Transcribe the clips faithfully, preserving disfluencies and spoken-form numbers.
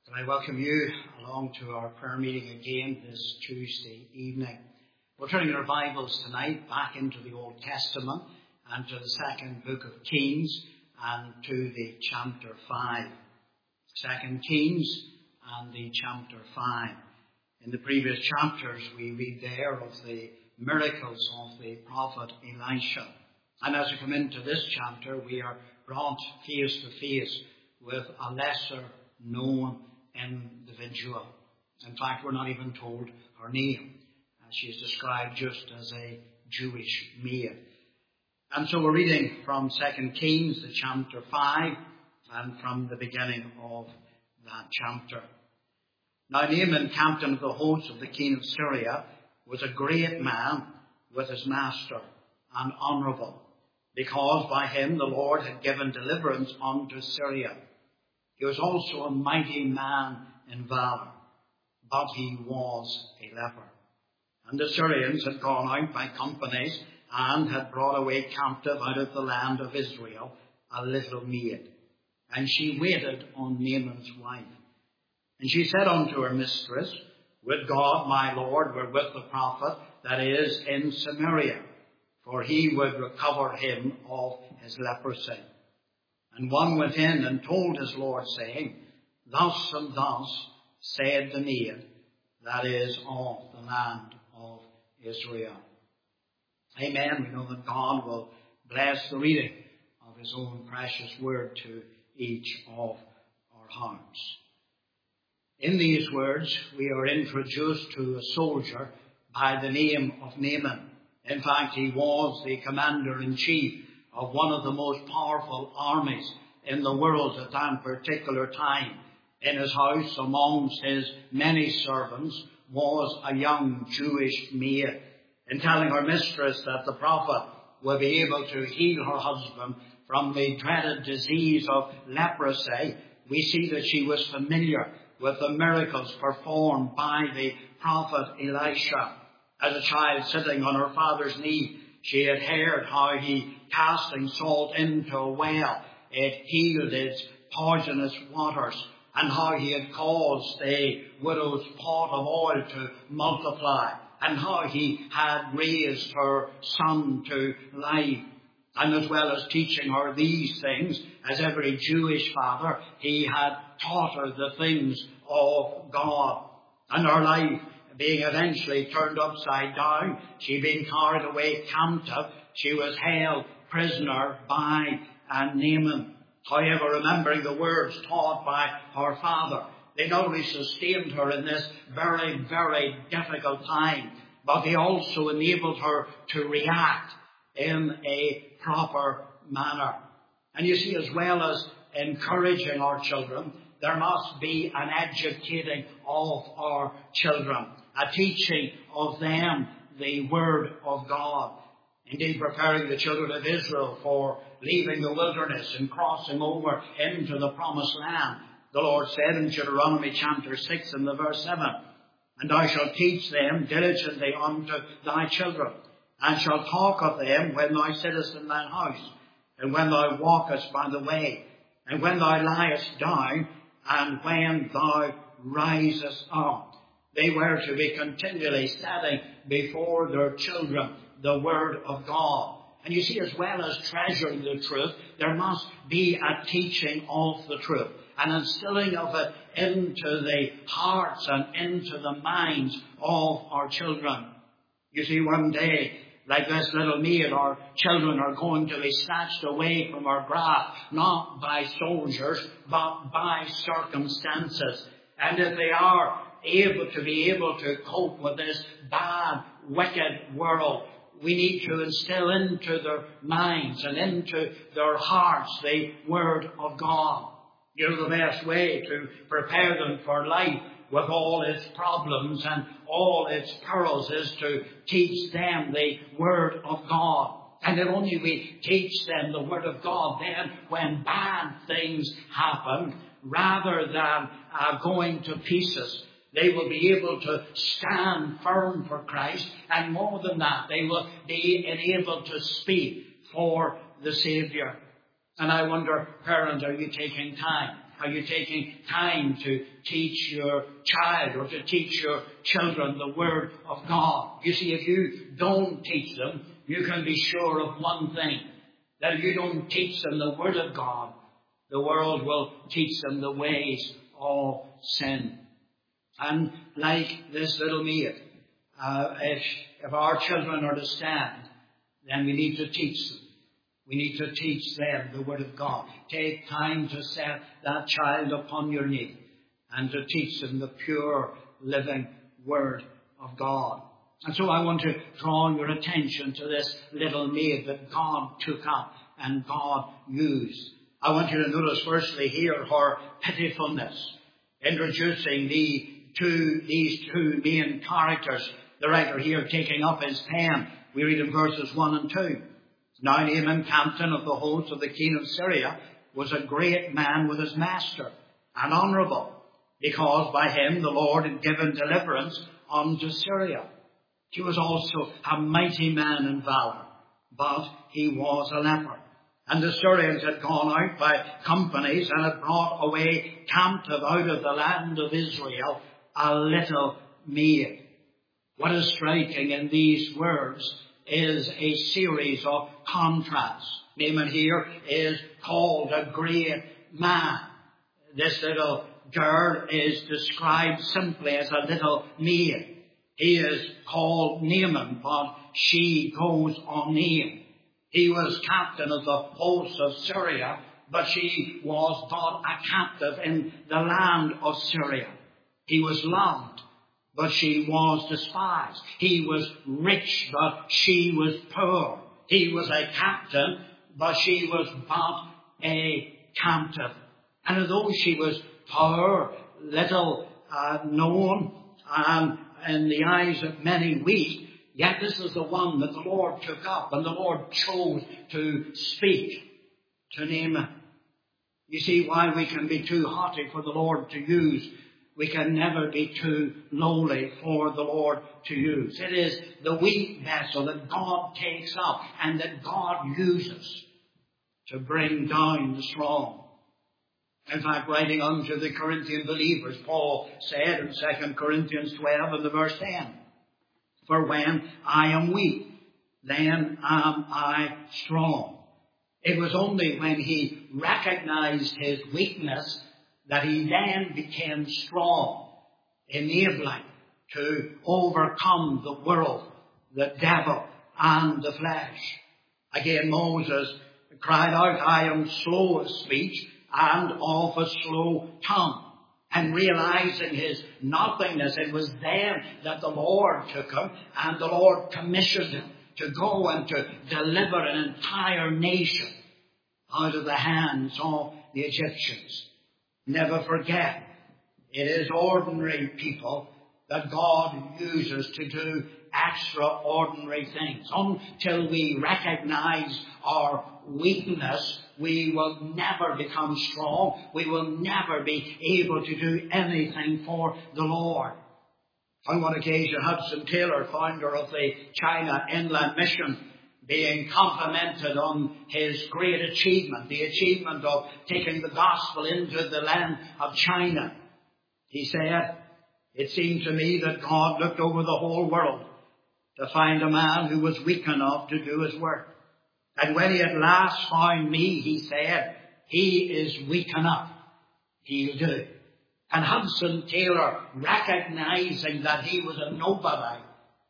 Can I welcome you along to our prayer meeting again this Tuesday evening. We're turning our Bibles tonight back into the Old Testament and to the second book of Kings and to the chapter five. Second Kings and the chapter five. In the previous chapters we read there of the miracles of the prophet Elisha. And as we come into this chapter we are brought face to face with a lesser known individual. In fact, we're not even told her name. She is described just as a Jewish maid. And so we're reading from Second Kings, the chapter five, and from the beginning of that chapter. Now Naaman, captain of the host of the king of Syria, was a great man with his master and honourable, because by him the Lord had given deliverance unto Syria. He was also a mighty man in valour, but he was a leper. And the Syrians had gone out by companies and had brought away captive out of the land of Israel a little maid. And she waited on Naaman's wife. And she said unto her mistress, Would God my Lord were with the prophet that is in Samaria, for he would recover him of his leprosy. And one went in and told his Lord, saying, Thus and thus said the maid that is of the land of Israel. Amen. We know that God will bless the reading of his own precious word to each of our hearts. In these words, we are introduced to a soldier by the name of Naaman. In fact, he was the commander-in-chief of one of the most powerful armies in the world at that particular time. In his house, amongst his many servants, was a young Jewish maid. In telling her mistress that the prophet would be able to heal her husband from the dreaded disease of leprosy, we see that she was familiar with the miracles performed by the prophet Elisha. As a child sitting on her father's knee, she had heard how he, casting salt into a well, it healed its poisonous waters, and how he had caused a widow's pot of oil to multiply, and how he had raised her son to life. And as well as teaching her these things, as every Jewish father, he had taught her the things of God. And her life being eventually turned upside down, she being carried away captive, she was held prisoner by Naaman. However, remembering the words taught by her father, they not only sustained her in this very, very difficult time, but they also enabled her to react in a proper manner. And you see, as well as encouraging our children, there must be an educating of our children, a teaching of them the Word of God. Indeed, preparing the children of Israel for leaving the wilderness and crossing over into the promised land. The Lord said in Deuteronomy chapter six and the verse seven, And thou shalt teach them diligently unto thy children, and shalt talk of them when thou sittest in thine house, and when thou walkest by the way, and when thou liest down, and when thou risest up. They were to be continually setting before their children the Word of God. And you see, as well as treasuring the truth, there must be a teaching of the truth, an instilling of it into the hearts and into the minds of our children. You see, one day, like this little maid, our children are going to be snatched away from our grasp, not by soldiers, but by circumstances. And if they are able to be able to cope with this bad, wicked world, we need to instill into their minds and into their hearts the Word of God. You know, the best way to prepare them for life with all its problems and all its perils is to teach them the Word of God. And if only we teach them the Word of God, then when bad things happen, rather than uh, going to pieces, they will be able to stand firm for Christ, and more than that, they will be enabled to speak for the Saviour. And I wonder, parents, are you taking time Are you taking time to teach your child or to teach your children the Word of God? You see, if you don't teach them, you can be sure of one thing, that if you don't teach them the Word of God, the world will teach them the ways of sin. And like this little maid, uh, if, if our children are to stand, then we need to teach them. We need to teach them the Word of God. Take time to set that child upon your knee and to teach them the pure, living Word of God. And so I want to draw your attention to this little maid that God took up and God used. I want you to notice firstly here her pitifulness, introducing the two, these two main characters. The writer here taking up his pen. We read in verses one and two. Now Naaman, captain of the host of the king of Syria, was a great man with his master, and honourable, because by him the Lord had given deliverance unto Syria. He was also a mighty man in valour, but he was a leper. And the Syrians had gone out by companies and had brought away captive out of the land of Israel a little maid. What is striking in these words is a series of contrasts. Naaman here is called a great man. This little girl is described simply as a little maid. He is called Naaman, but she goes unnamed. He was captain of the host of Syria, but she was but a captive in the land of Syria. He was loved, but she was despised. He was rich, but she was poor. He was a captain, but she was but a captive. And although she was poor, little uh, known, um, in the eyes of many weak, yet this is the one that the Lord took up and the Lord chose to speak to Naaman. You see why we can be too haughty for the Lord to use. We can never be too lowly for the Lord to use. It is the weak vessel that God takes up and that God uses to bring down the strong. In fact, writing unto the Corinthian believers, Paul said in Second Corinthians twelve and the verse ten, for when I am weak, then am I strong. It was only when he recognized his weakness that he then became strong, enabling to overcome the world, the devil, and the flesh. Again, Moses cried out, I am slow of speech and of a slow tongue. And realizing his nothingness, it was then that the Lord took him and the Lord commissioned him to go and to deliver an entire nation out of the hands of the Egyptians. Never forget, it is ordinary people that God uses to do extraordinary things. Until we recognize our weakness, we will never become strong. We will never be able to do anything for the Lord. On one occasion, Hudson Taylor, founder of the China Inland Mission, being complimented on his great achievement, the achievement of taking the gospel into the land of China, he said, it seemed to me that God looked over the whole world to find a man who was weak enough to do his work. And when he at last found me, he said, he is weak enough. He'll do. And Hudson Taylor, recognizing that he was a nobody,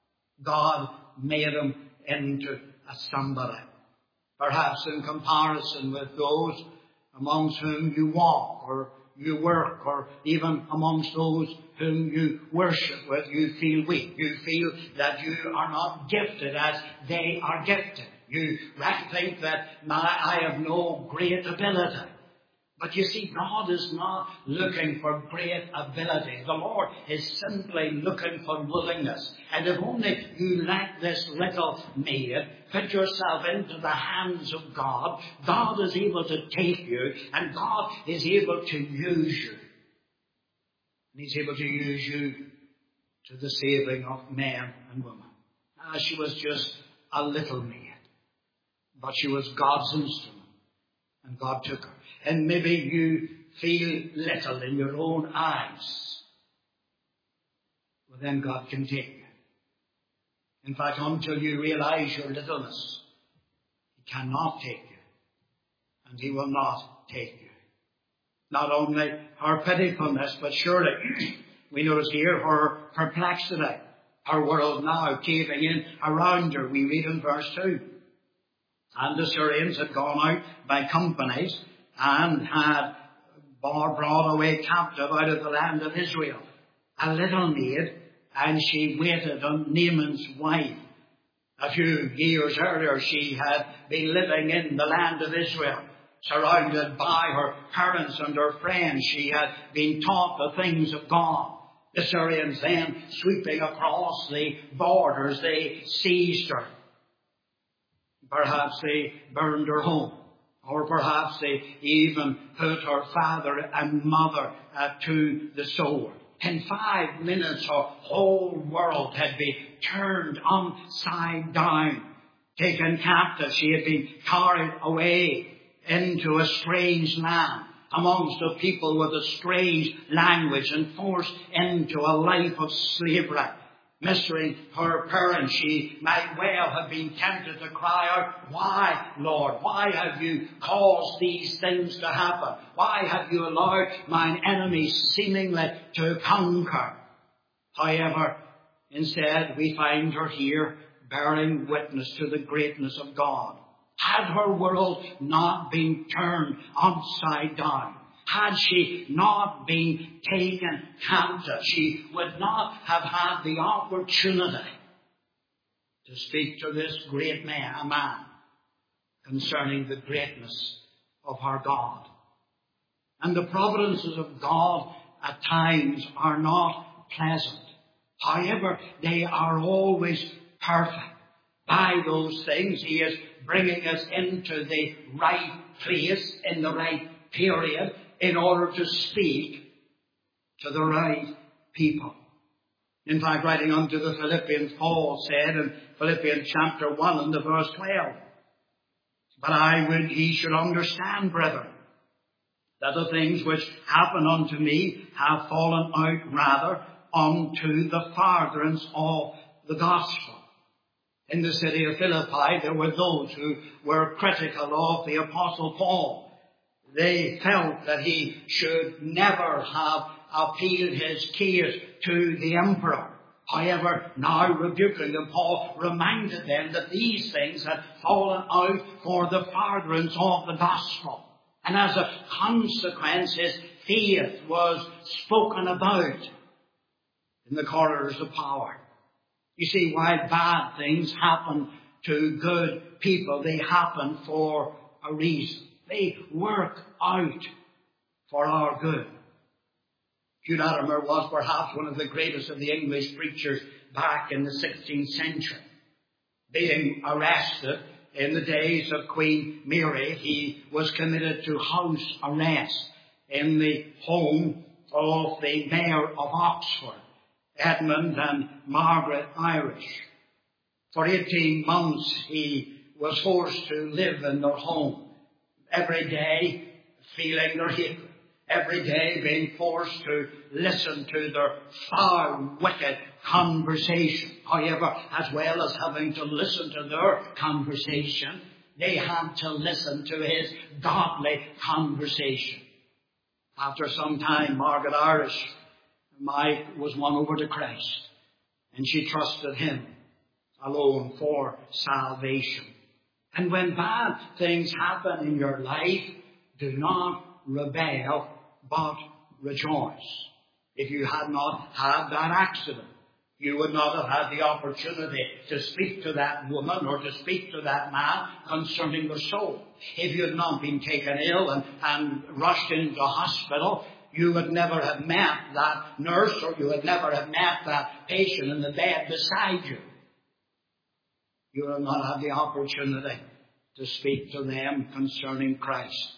God made him into a somebody. Perhaps in comparison with those amongst whom you walk or you work, or even amongst those whom you worship with, you feel weak. You feel that you are not gifted as they are gifted. You think that I have no great ability. But you see, God is not looking for great ability. The Lord is simply looking for willingness. And if only you let this little maid put yourself into the hands of God, God is able to take you and God is able to use you. And He's able to use you to the saving of men and women. Ah, she was just a little maid, but she was God's instrument. And God took her. And maybe you feel little in your own eyes, well, then God can take you. In fact, until you realize your littleness, He cannot take you, and He will not take you. Not only her pitifulness, but surely we notice here her perplexity, her world now caving in around her. We read in verse two. And the Syrians had gone out by companies and had brought away captive out of the land of Israel a little maid, and she waited on Naaman's wife. A few years earlier she had been living in the land of Israel, surrounded by her parents and her friends. She had been taught the things of God. The Syrians then, sweeping across the borders, they seized her. Perhaps they burned her home, or perhaps they even put her father and mother uh, to the sword. In five minutes, her whole world had been turned upside down, taken captive. She had been carried away into a strange land, amongst a people with a strange language, and forced into a life of slavery. Missing her parents, she might well have been tempted to cry out, "Why, Lord, why have you caused these things to happen? Why have you allowed mine enemies seemingly to conquer?" However, instead we find her here bearing witness to the greatness of God. Had her world not been turned upside down, had she not been taken captive, she would not have had the opportunity to speak to this great man, a man, concerning the greatness of our God. And the providences of God at times are not pleasant. However, they are always perfect. By those things, He is bringing us into the right place, in the right period, in order to speak to the right people. In fact, writing unto the Philippians, Paul said in Philippians chapter one and the verse twelve, "But I would ye should understand, brethren, that the things which happen unto me have fallen out rather unto the furtherance of the gospel." In the city of Philippi, there were those who were critical of the Apostle Paul. They felt that he should never have appealed his case to the emperor. However, now rebuking them, Paul reminded them that these things had fallen out for the furtherance of the gospel. And as a consequence, his faith was spoken about in the corridors of power. You see, while bad things happen to good people, they happen for a reason. They work out for our good. Hugh Latimer was perhaps one of the greatest of the English preachers back in the sixteenth century. Being arrested in the days of Queen Mary, he was committed to house arrest in the home of the Mayor of Oxford, Edmund and Margaret Irish. For eighteen months he was forced to live in their home, every day feeling their hatred, every day being forced to listen to their foul, wicked conversation. However, as well as having to listen to their conversation, they had to listen to his godly conversation. After some time, Margaret Irish Mike was won over to Christ, and she trusted Him alone for salvation. And when bad things happen in your life, do not rebel, but rejoice. If you had not had that accident, you would not have had the opportunity to speak to that woman or to speak to that man concerning their soul. If you had not been taken ill and, and rushed into hospital, you would never have met that nurse, or you would never have met that patient in the bed beside you. You will not have the opportunity to speak to them concerning Christ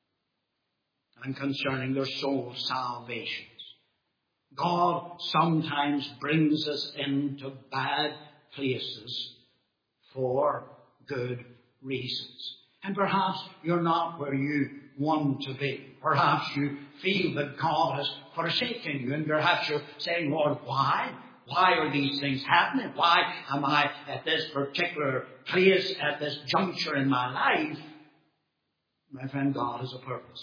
and concerning their soul salvations. God sometimes brings us into bad places for good reasons. And perhaps you're not where you want to be. Perhaps you feel that God has forsaken you, and perhaps you're saying, Lord, why? Why are these things happening? Why am I at this particular place, at this juncture in my life? My friend, God has a purpose.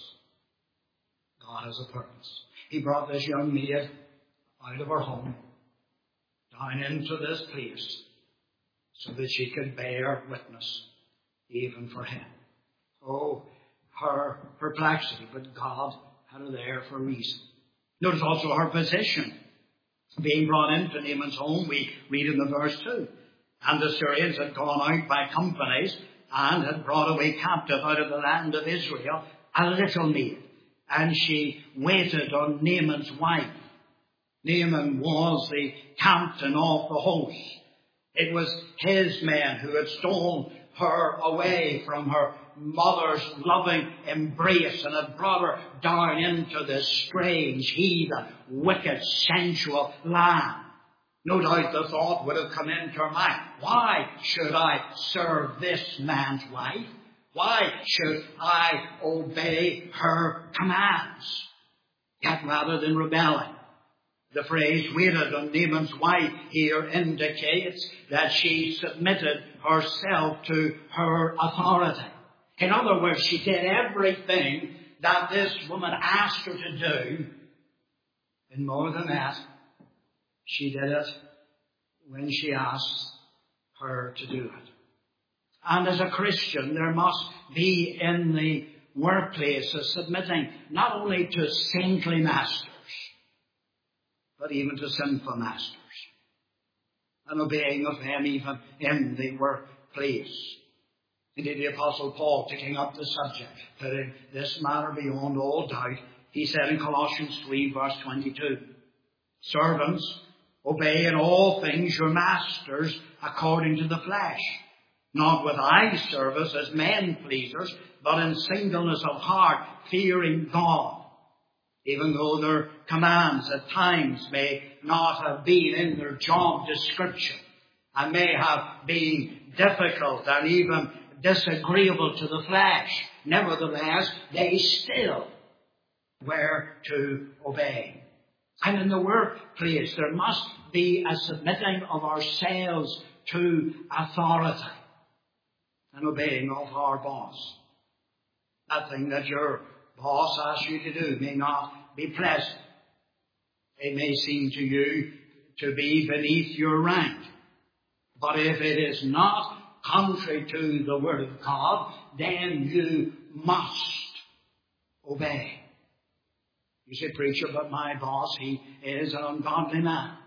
God has a purpose. He brought this young maid out of her home, down into this place, so that she could bear witness even for him. Oh, her perplexity, but God had her there for a reason. Notice also her position. Being brought into Naaman's home, we read in the verse two. And the Syrians had gone out by companies and had brought away captive out of the land of Israel a little maid. And she waited on Naaman's wife. Naaman was the captain of the host. It was his men who had stolen her away from her mother's loving embrace and had brought her down into this strange, heathen, wicked, sensual land. No doubt the thought would have come into her mind, why should I serve this man's wife? Why should I obey her commands? Yet rather than rebelling, the phrase waited on Naaman's wife here indicates that she submitted herself to her authority. In other words, she did everything that this woman asked her to do. And more than that, she did it when she asked her to do it. And as a Christian, there must be in the workplace a submitting not only to saintly masters, but even to sinful masters, and obeying of them even in the workplace. Indeed, the Apostle Paul, taking up the subject, putting this matter beyond all doubt, he said in Colossians three, verse twenty-two, servants, obey in all things your masters according to the flesh, not with eye service as men pleasers, but in singleness of heart, fearing God. Even though their commands at times may not have been in their job description and may have been difficult and even disagreeable to the flesh, nevertheless, they still were to obey. And in the workplace, there must be a submitting of ourselves to authority and obeying of our boss. That thing that your boss asks you to do may not be pleasant. It may seem to you to be beneath your rank. But if it is not contrary to the Word of God, then you must obey. You say, preacher, but my boss, he is an ungodly man.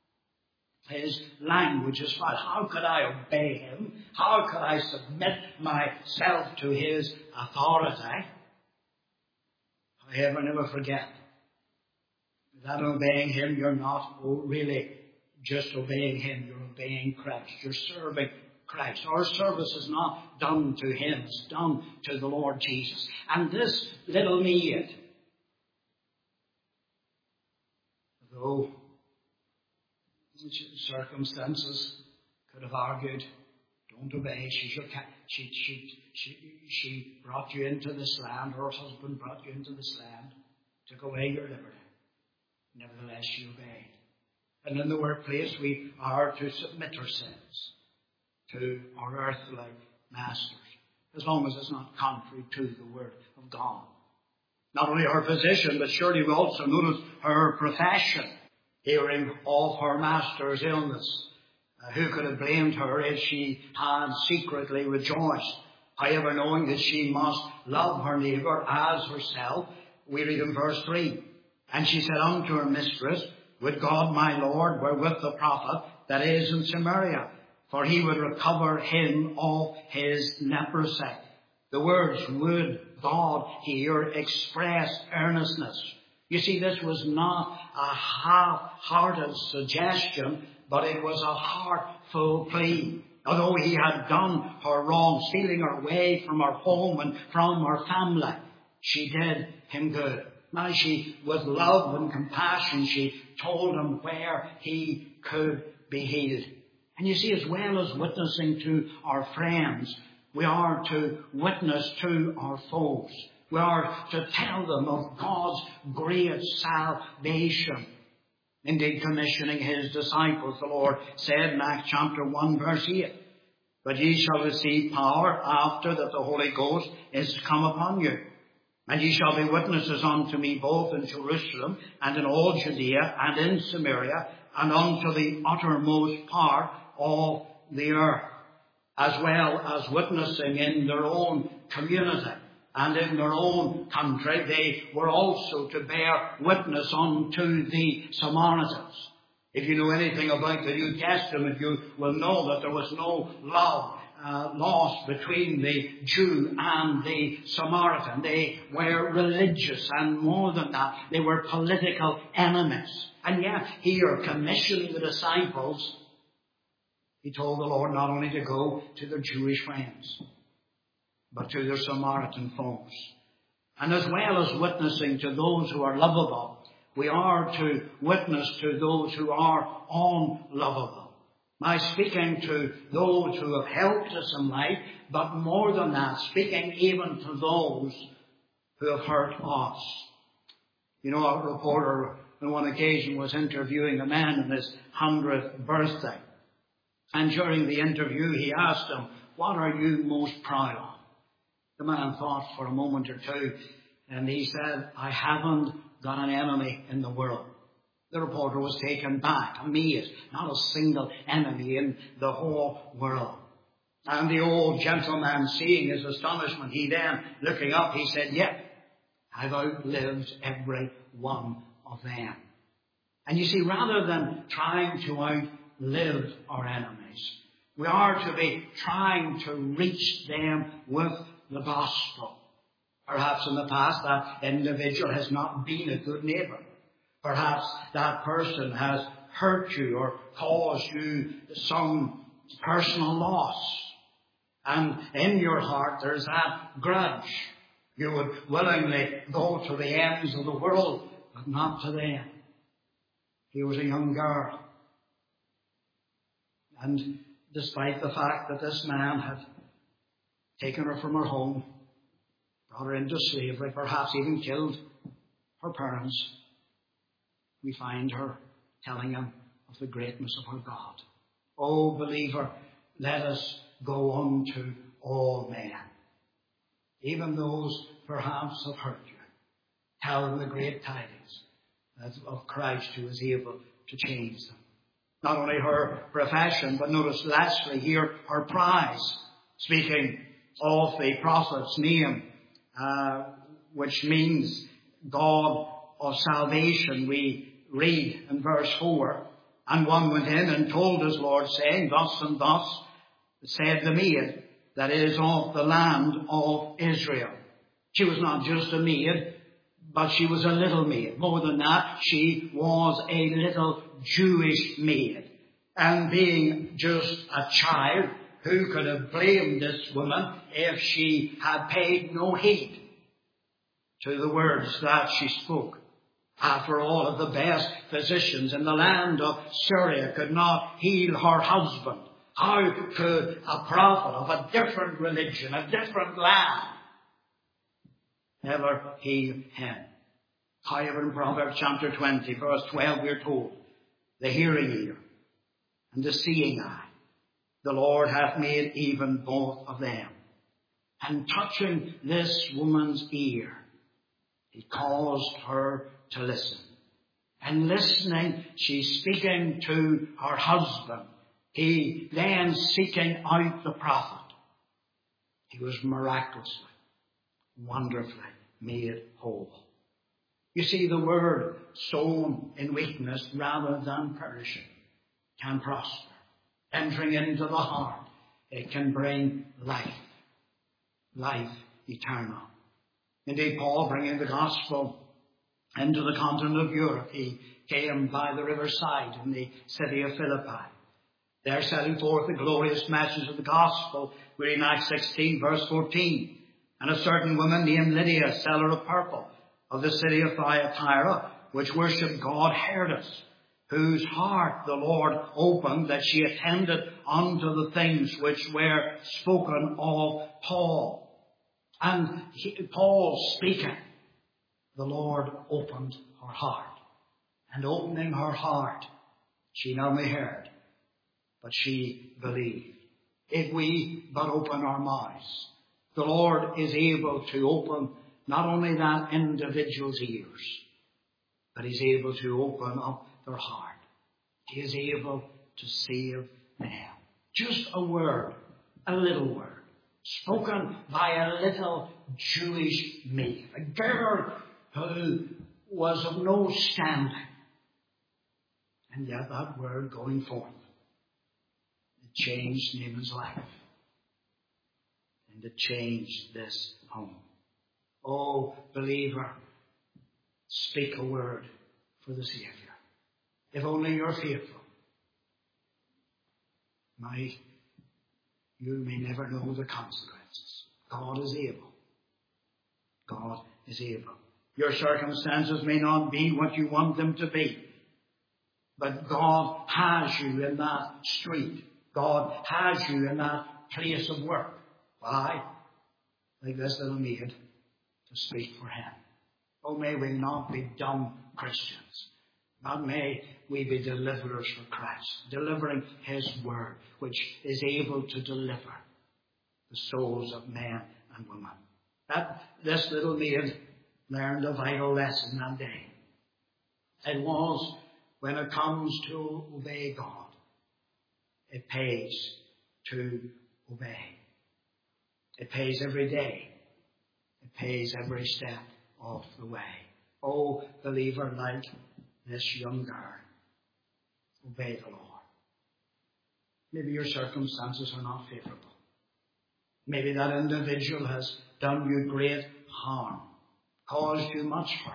His language is foul. How could I obey him? How could I submit myself to his authority? However, never forget that obeying him, you're not really just obeying him. You're obeying Christ. You're serving Christ. Our service is not done to him. It's done to the Lord Jesus. And this little maid, though circumstances could have argued, don't obey, she's your cat. She, she, she, she brought you into this land, her husband brought you into this land, took away your liberty. Nevertheless, she obeyed. And in the workplace, we are to submit ourselves to our earthly masters, as long as it's not contrary to the Word of God. Not only her position, but surely we also notice her profession. Hearing of her master's illness, uh, who could have blamed her if she had secretly rejoiced? However, knowing that she must love her neighbour as herself, we read in verse three, and she said unto her mistress, would God my Lord were with the prophet that is in Samaria, for he would recover him of his leprosy. The words would God here express earnestness. You see, this was not a half-hearted suggestion, but it was a heartful plea. Although he had done her wrong, stealing her away from her home and from her family, she did him good. Now she, with love and compassion, she told him where he could be healed. And you see, as well as witnessing to our friends, We are to witness to our foes. We are to tell them of God's great salvation. Indeed, commissioning his disciples, the Lord said in Acts chapter one, verse eight, "But ye shall receive power after that the Holy Ghost is come upon you. And ye shall be witnesses unto me both in Jerusalem and in all Judea and in Samaria and unto the uttermost part of the earth," as well as witnessing in their own community and in their own country. They were also to bear witness unto the Samaritans. If you know anything about the New Testament, you will know that there was no love uh, lost between the Jew and the Samaritan. They were religious, and more than that, they were political enemies. And yet, here, commissioning the disciples, he told the Lord not only to go to their Jewish friends, but to their Samaritan folks. And as well as witnessing to those who are lovable, we are to witness to those who are unlovable. By speaking to those who have helped us in life, but more than that, speaking even to those who have hurt us. You know, a reporter on one occasion was interviewing a man on his hundredth birthday. And during the interview, he asked him, "What are you most proud of?" The man thought for a moment or two, and he said, "I haven't got an enemy in the world." The reporter was taken back, amazed. Not a single enemy in the whole world. And the old gentleman, seeing his astonishment, he then, looking up, he said, "Yet I've outlived every one of them." And you see, rather than trying to outlive our enemies, we are to be trying to reach them with the gospel. Perhaps in the past that individual has not been a good neighbour. Perhaps that person has hurt you or caused you some personal loss. And in your heart there's that grudge. You would willingly go to the ends of the world, but not to them. He was a young girl. And despite the fact that this man had taken her from her home, brought her into slavery, perhaps even killed her parents, we find her telling him of the greatness of her God. "Oh, believer, let us go unto all men, even those perhaps have hurt you. Tell them the great tidings of Christ who is able to change them." Not only her profession, but notice lastly here her prize. Speaking of the prophet's name, uh, which means God of salvation, we read in verse four, "And one went in and told his Lord, saying, Thus and thus said the maid that is of the land of Israel." She was not just a maid, but she was a little maid. More than that, she was a little Jewish maid. And being just a child, who could have blamed this woman if she had paid no heed to the words that she spoke? After all, of the best physicians in the land of Syria could not heal her husband, how could a prophet of a different religion, a different land, ever heal him? However, in Proverbs chapter twenty, verse twelve, we are told, "The hearing ear and the seeing eye, the Lord hath made even both of them." And touching this woman's ear, he caused her to listen. And listening, she's speaking to her husband. He then seeking out the prophet. He was miraculously, wonderfully made whole. You see, the word sown in weakness rather than perishing can prosper. Entering into the heart, it can bring life. Life eternal. Indeed, Paul, bringing the gospel into the continent of Europe, he came by the riverside in the city of Philippi. There setting forth the glorious message of the gospel, we're in Acts sixteen, verse fourteen. "And a certain woman named Lydia, seller of purple, of the city of Thyatira, which worshipped God, heard us, whose heart the Lord opened, that she attended unto the things which were spoken of Paul. And he, Paul speaking, the Lord opened her heart. And opening her heart, she not only heard, but she believed. If we but open our mouths, the Lord is able to open not only that individual's ears, but He's able to open up their heart. He is able to save them. Just a word, a little word, spoken by a little Jewish maid, a girl who was of no standing. And yet that word going forth, it changed Naaman's life. And it changed this home. Oh, believer, speak a word for the Saviour. If only you're faithful. My, you may never know the consequences. God is able. God is able. Your circumstances may not be what you want them to be. But God has you in that street. God has you in that place of work. Why? Like this little maid, to speak for Him. Oh, may we not be dumb Christians, but may we be deliverers for Christ, delivering His word, which is able to deliver the souls of men and women. That this little maid learned a vital lesson that day. It was, when it comes to obey God, it pays to obey. It pays every day. It pays every step of the way. Oh, believer, like this young girl, obey the Lord. Maybe your circumstances are not favourable. Maybe that individual has done you great harm, caused you much hurt.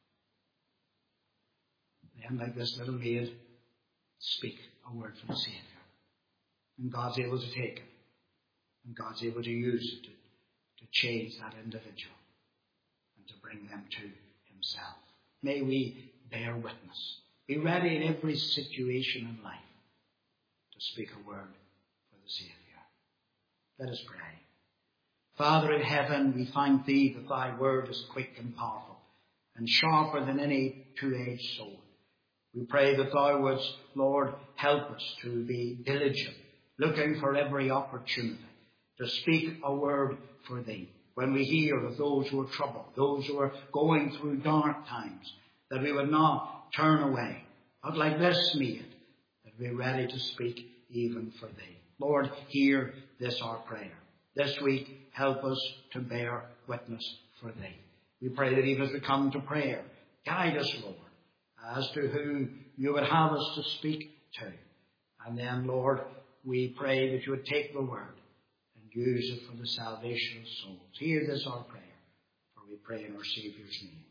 Then, like this little maid, speak a word from the Saviour. And God's able to take it. And God's able to use it to, to change that individual and to bring them to Himself. May we bear witness. Be ready in every situation in life to speak a word for the Saviour. Let us pray. Father in heaven, we thank Thee that Thy word is quick and powerful and sharper than any two-edged sword. We pray that Thou wouldst, Lord, help us to be diligent, looking for every opportunity to speak a word for Thee. When we hear of those who are troubled, those who are going through dark times, that we would not turn away, but like this maid, that we be ready to speak even for Thee. Lord, hear this our prayer. This week, help us to bear witness for Thee. We pray that even as we come to prayer, guide us, Lord, as to who You would have us to speak to. And then, Lord, we pray that You would take the word and use it for the salvation of souls. Hear this our prayer, for we pray in our Saviour's name.